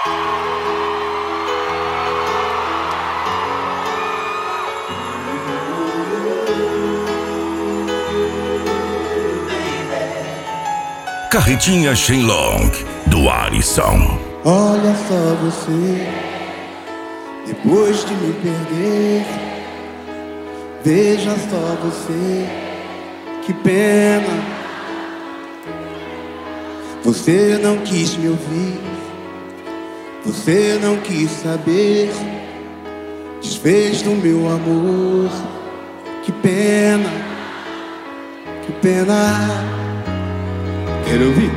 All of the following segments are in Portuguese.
Carretinha Shenlong, do Alisson. Olha só você, depois de me perder. Veja só você, que pena. Você não quis me ouvir, você não quis saber. Desfez do meu amor, que pena, que pena. Quero ouvir.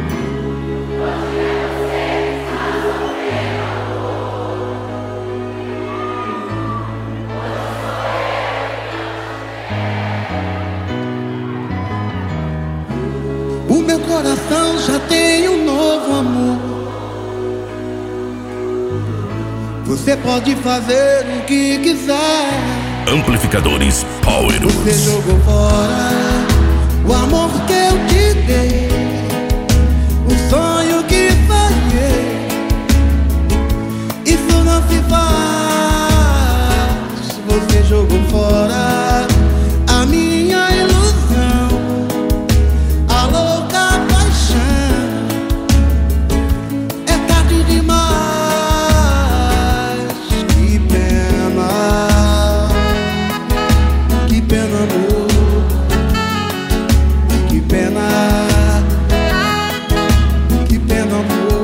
O meu coração já tem um novo amor. Você pode fazer o que quiser. Amplificadores Powerus. Você jogou fora o amor que eu te dei, o sonho que sonhei. Isso não se faz. Você jogou fora a minha ilusão, a louca paixão. É tarde demais. Que pena, que pena, amor. Que pena, que pena, amor.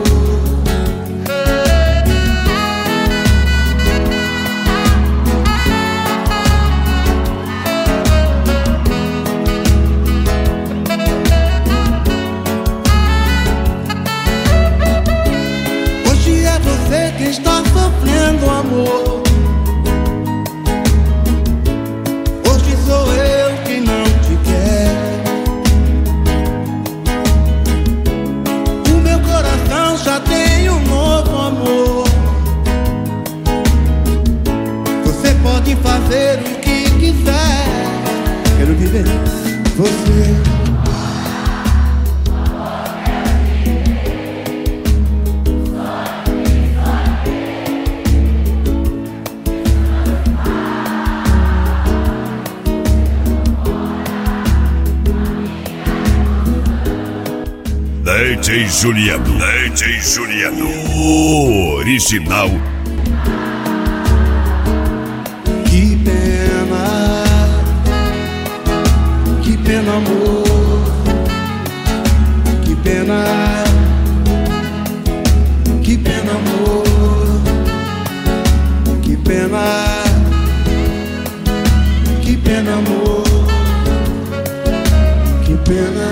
Hoje é você que está sofrendo, amor. Hoje sou eu que não te quero. O meu coração já tem um novo amor. Você pode fazer o que quiser. Quero viver você. DJ Juliano, DJ Juliano, o original. Que pena, amor. Que pena, amor. Que pena, amor. Que pena.